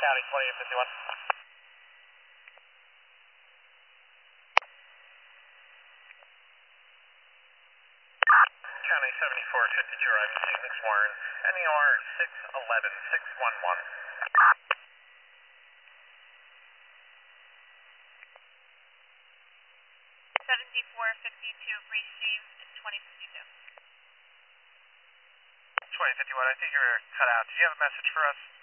County 2851. County 7452 arriving Phoenix Warren, NER 611611. 7452 received 2052. 2051, I think you were cut out. Do you have a message for us?